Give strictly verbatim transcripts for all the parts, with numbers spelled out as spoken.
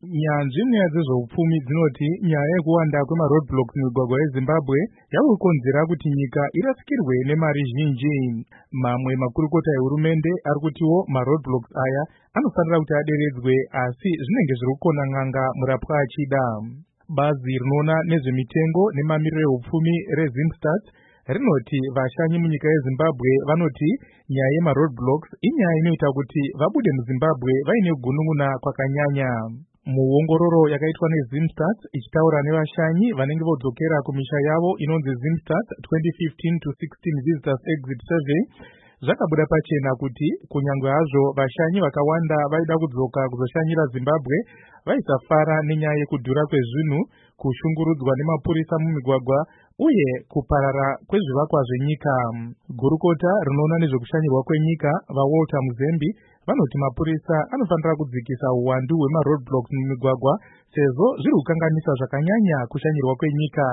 Nyanzvi nyaya dzezveupfumi dzinoti nyaya yekuwanda kwemaroadblocks mumigwagwa yeZimbabwe yakukonzera kuti nyika irasikirwe nemari zhinji. Mamwe makurukota ehurumende ari kutiwo maroadblocks aya anofanira kuti aderedzwe, asi zvinenge zviri kukona n'anga murapwa achida. Bazi rinoona nezvemitengo nemamiriro ehupfumi reZimstat rinoti vashanyi munyika yeZimbabwe vanoti nyaya yemaroadblocks inyaya inoita kuti vabude muZimbabwe vaine gunun'una kwakanyanya. Muongororo yakaitwa neZimstat ichitaura nevashanyi vanenge vodzokera kumisha yavo inonzi Zimstat twenty fifteen to sixteen Visitors Exit Survey, zvakabuda pachena kuti kunyangwe hazvo vashanyi vakawanda vaida kudzoka kuzoshanyira Zimbabwe vaisafara nenyaya yekudhura kwezvinhu, kushungurudzwa nemapurisa mumigwagwa uye kuparara kwezvivakwa zvenyika. Gurukota rinoona nezvekushanyirwa kwenyika vaWalter Muzembi vanoti mapurisa anofanira kudzikisa uwandu hwemaroadblocks mumigwagwa sezvo zviri kukanganisa zvakanyanya kushanyirwa kwenyika.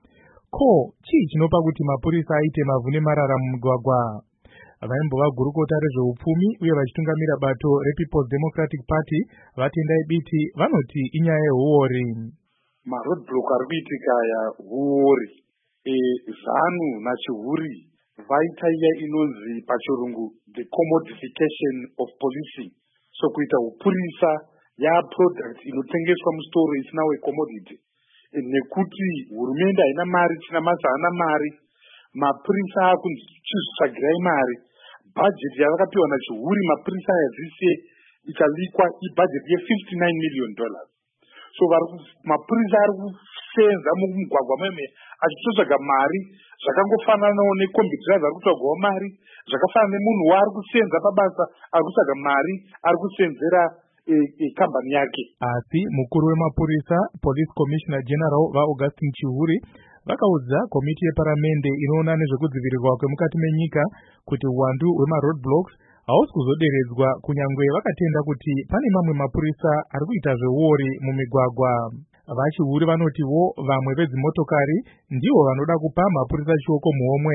Ko, chii chinopa kuti mapurisa aite mavhu nemarara mumigwagwa? Vaimbova gurukota rezveupfumi uye vachitungamira bato rePeople's Democratic Party Vatendai Biti vanoti inyaya yehuori. Maroadblock ari kuitika aya huori. E, ZANU naChihuri vaita iya inonzi pachirungu the commodification of policing. So kuita hupurisa ya product inotengeswa mustoro isina we commodity. E, nekuti hurumende haina mari, tina masa hana mari, mapurisa akuchizvitsvagirai mari. Budget yavakapiwa naChihuri mapurisa yazise ikalikwa ibudget ye fifty-nine million dollars. So mapurisa ari kusenza mumugwagwa meme achitotsvaga mari zvakangofananawo necombi driver ari kutsvagawo mari, zvakafanana nemunhu waari kusenza pabasa ari kutsvaga mari ari kusenzera kambani yake. Asi mukuru wemapurisa Police Commissioner General vaAugustine Chihuri vakaudza komiti yeparamende inoona nezvekudzivirirwa kwemukati menyika kuti uwandu hwemaroadblocks hausi kuzoderedzwa kunyangwe vakatenda kuti pane mamwe mapurisa ari kuita zveuori mumigwagwa. VaChihuri vanotiwo vamwe vedzimotokari ndivo vanoda kupa mapurisa chioko muhomwe.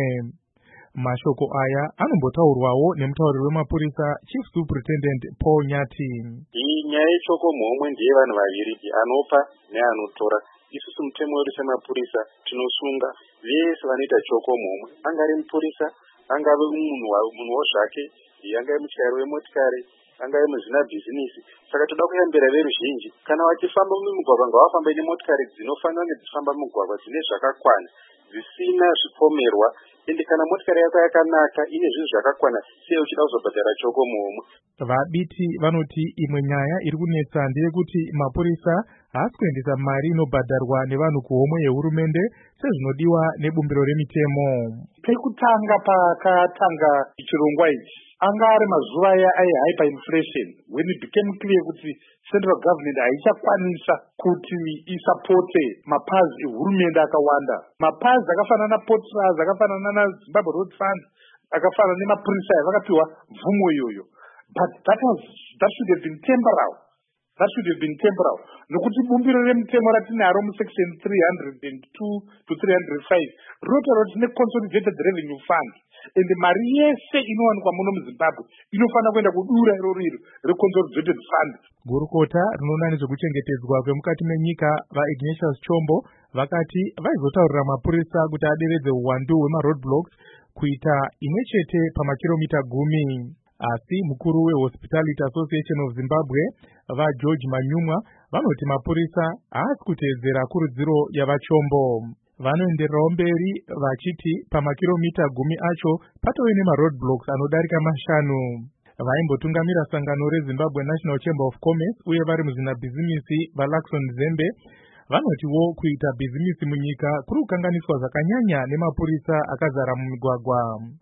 Mashoko aya anombotaurwawo nemutauriri wemapurisa Chief Superintendent Paul Nyati. Iyi nyaya yechioko muhomwe ndiye vanhu vaviri, anopa neanotora. Isusu mutemo wedu semapurisa tinosunga vese vanoita chioko muhomwe, angari mupurisa, angave munhu munhuwo zvake, angave muchairi wemotikari, angave muzvina bhizinisi. Saka toda kuyambira veruzhinji, kana vachifamba mumugwagwa ngavafambe nemotikari dzinofanira nedzifamba mumugwagwa dzine zvakakwana, zvisina zvipomerwa. Ende kana motikari yako yakanaka ine zvinhu zvakakwana, sei uchida kuzobhadhara chioko muhomwe? VaBiti vanoti imwe nyaya iri kunetsa ndeyekuti mapurisa haasi kuendesa mari inobhadharwa nevanhu kuhomwe yehurumende sezvinodiwa nebumbiro remitemo. Pekutanga pakatanga chirongwa ichi anga ari mazuva aya aihyperinflation, when it became clear kuti central government haichakwanisa kuti isapote mapazi ehurumende akawanda. Mapazi akafanana Port Trust, akafanana naZimbabwe Road Fund, akafanana nemapurisa vakapiwa mvumo iyoyo. But that was that should have been temporal. That should have been temporal. Nokuti bumbiro remitemo ratinaro musection three hundred two to three hundred five rotaura tine consolidated revenue fund, and mari yese inowanikwa muno muZimbabwe inofanira kuenda kudura iro riro reconsolidated fund. Gurukota rinoona nezvekuchengetedzwa kwemukati menyika vaIgnatius Chombo vakati vaizotaurira mapurisa kuti aderedze uwandu hwemaroadblocks kuita imwe chete pamakiromita gumi. Asi mukuru weHospitality Association of Zimbabwe vaGeorge Manyumwa vanoti mapurisa haasi kuteedzera kurudziro yavaChombo. Vanoendererawo mberi vachiti pamakiromita gumi acho patove nemaroadblocks anodarika mashanu. Vaimbotungamira sangano reZimbabwe National Chamber of Commerce uye vari muzvina bhizimisi vaLaxon Zembe vanotiwo kuita bhizimisi munyika kuri kukanganiswa zvakanyanya nemapurisa akazara mumigwagwa.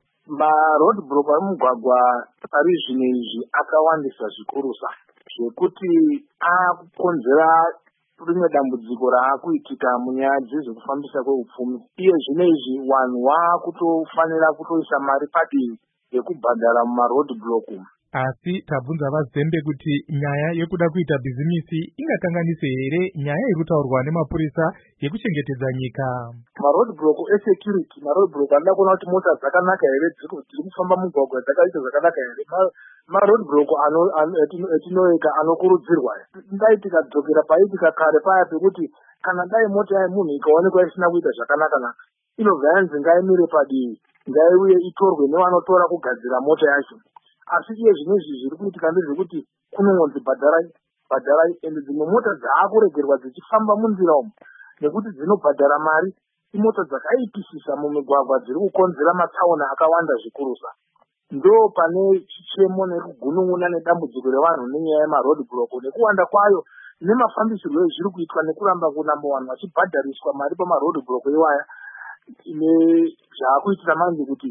Maroadblock ari mugwagwa ari zvino izvi akawandisa zvikurusa zvekuti akukonzera rimwe dambudziko raakuitika munyaya dzezvekufambisa kweupfumi. Iye zvino izvi vanhu vakutofanira kutoisa mari padivi yekubhadhara mumaroadblock. asi tabvunza vazembe kuti nyaya yekuda kuita bhizimisi ingakanganise here nyaya iri kutaurwa nemapurisa yekuchengetedza nyika. Maroadblock esecurity, maroadblock anoda kuona kuti mota dzakanaka here, dziri kufamba mugwagwa dzakaita zvakanaka here. Maroadblock etinoeka anokurudzirwa. Dai tikadzokera paitika kare paya pekuti kana dai mota yemunhu ikaonekwa isina kuita zvakanaka naka, inobva yanzi ngaimire padivi, ngaiuye itorwe nevanotora kugadzira mota yacho. Asi iye zvinezvi zviri kuitika ndezvekuti kunonzi bhadharai bhadharai, ende dzimwe mota dzaakuregerwa dzichifamba munzira umu nekuti dzinobhadhara mari, imota dzakaipisisa mumigwagwa dziri kukonzera matsaona akawanda zvikurusa. Ndo pane chichemo nekugunun'una nedambudziko revanhu nenyaya yemaroadblock nekuwanda kwayo nemafambisirwo ezviri kuitwa nekuramba kunamba vanhu vachibhadhariswa mari pamaroadblock iwaya, zvaakuitira manje kuti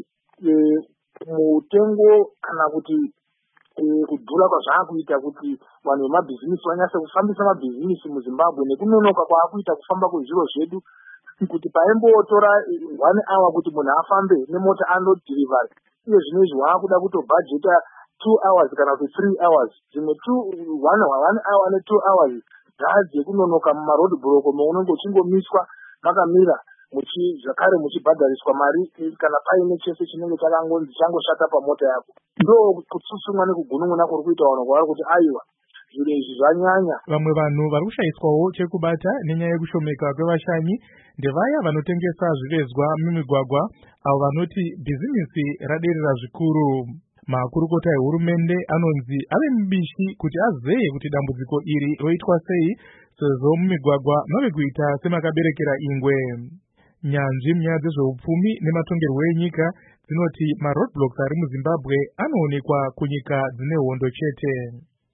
mutengo kana kuti kudhura kwazvaakuita kuti vanhu vemabhizinisi vanyase kufambisa mabhizinisi muZimbabwe nekunonoka kwaakuita kufamba kwezviro zvedu, kuti paimbotora one hour kuti munhu afambe nemota anodhirivhari, iye zvinezvi waakuda kutobhajeta two hours kana kuti three hours, dzimwe one hour ne two hours dzaadzi yekunonoka mumaroadblock mounenge uchingomiswa makamira muchi zvakare muchibhadhariswa mari kana paine chese chinenge chakangonzi changoshata pamota yako. Ndo kutsutsumwa nekugunun'una kuri kuita vanhu kwavari kuti aiwa zviro izvi zvanyanya. Vamwe vanhu vari kushayiswawo chekubata nenyaya yekushomeka kwevashanyi ndevaya vanotengesa zvivezwa mumigwagwa, avo vanoti bhizimisi raderera zvikuru. Makurukota ehurumende anonzi ave mubishi kuti azeye kuti dambudziko iri roitwa sei, sezvo mumigwagwa mave kuita semakaberekera ingwe. Nyanzvi munyaya dzezveupfumi nematongerwo enyika dzinoti maroadblocks ari muZimbabwe anoonekwa kunyika dzine hondo chete.